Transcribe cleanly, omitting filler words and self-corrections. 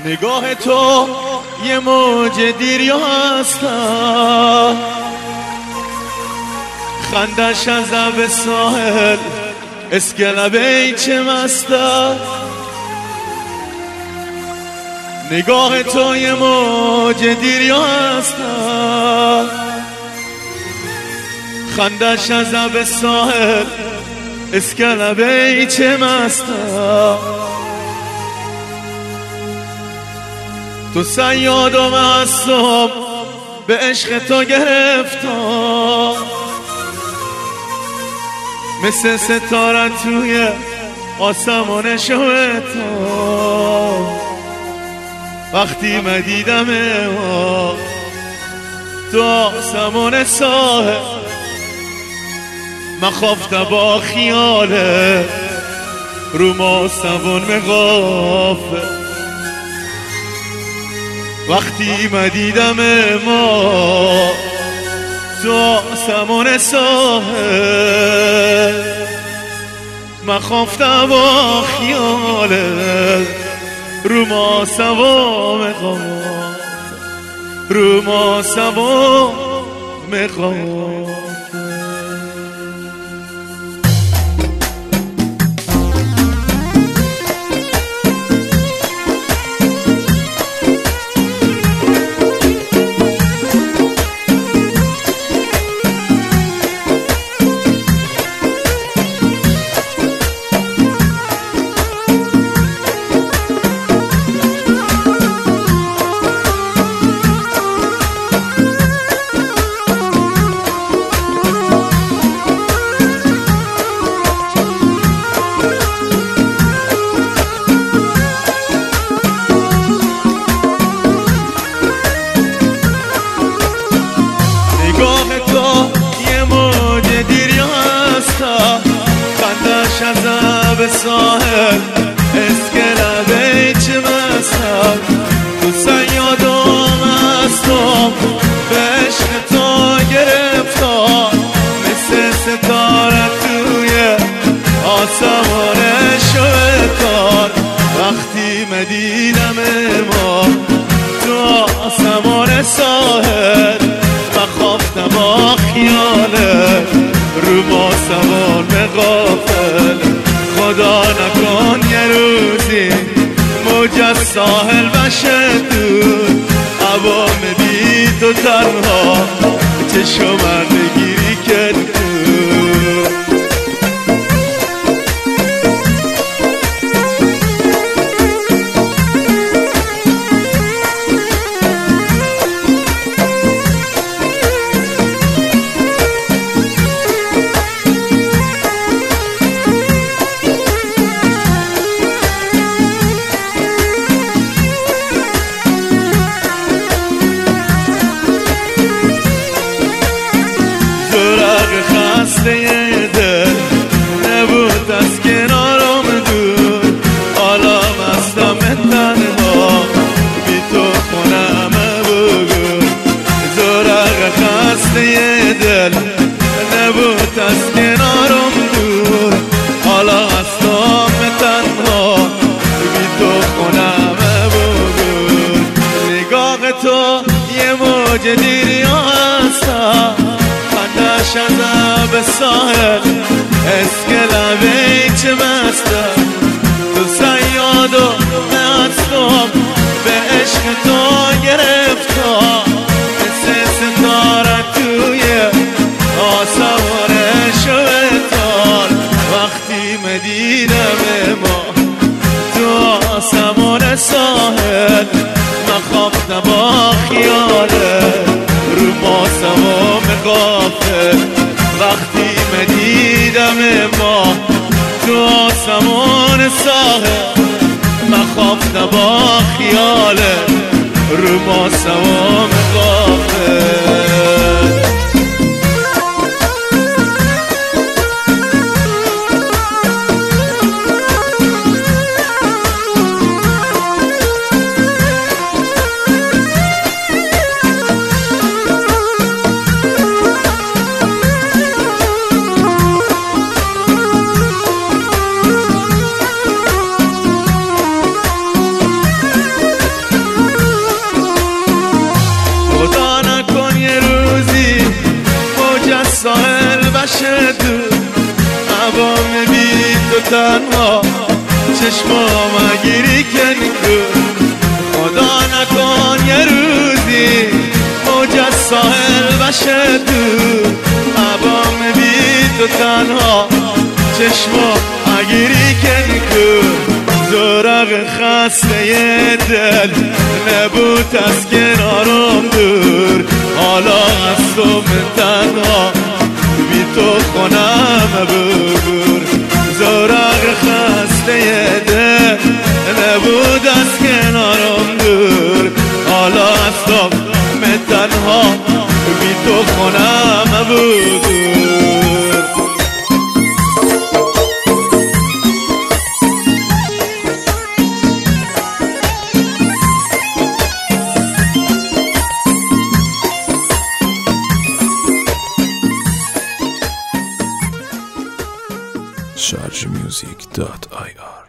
نگاه تو یه موج دیریا هستم، خندش از لب ساحل اسکلبه چه مستم. نگاه تو یه موج دیریا هستم، خندش از لب ساحل اسکلبه چه مستم. تو صیاد و معصوم به عشق تو گرفتم، مثل ستاره توی آسمان شو تو. وقتی من دیدم تو آسمان ساحل، من خفته با خیاله رو ماسمون مغافه. وقتی من دیدم ما تو آسمان ساحل، من خفته با خیاله رو ماسمون مغافه، رو ماسمون مغافه. خندش از لب ساحل اسکلبه چه مستم. تو صیاد و مستم به عشق تو گرفتار، مثل ستاره توی آسمان شوتار. وقتی من دیدم ما تو آسمان ساحل، من خفتم با خیاله رو ماسمون مغافل. خدا نکن یه روزی موج از ساحل بشه دور، عوام بی تو تنها چشم من بگیری که دور. خسته دل نبود از کنارم دور، حالا مستم تنها بی تو خونم بگو. زورق خسته دل نبود از کنارم دور، حالا مستم تنها بی تو خونم بگو. نگاه تو یه موج دیریا هستم، خندش از لب ساحل اسکلبه چه مستم. تو صیاد و معصوم به عشق تو گرفتار، مثل ستاره توی آسمان شوتار. وقتی من دیدم ما تو آسمان ساحل، من خفتم با خیاله رو ماسمون مغافل. وقتی من دیدم ما تو آسمان ساحل، من خفتم با خیاله رو ماسمون مغافل. عوام بی تو تنها چشمام گیری کنی خدا نکن یه روزی موج از ساحل بشه دور عوام بی تو تنها چشمام گیری کنی زورق خسته دل نبود از کنارم دور حالا از تو من تنها بی تو خونم ببور زورق خسته دل نبود از کنارم دور حالا از تو من تنها بی تو خونم ببور chargemusic.ir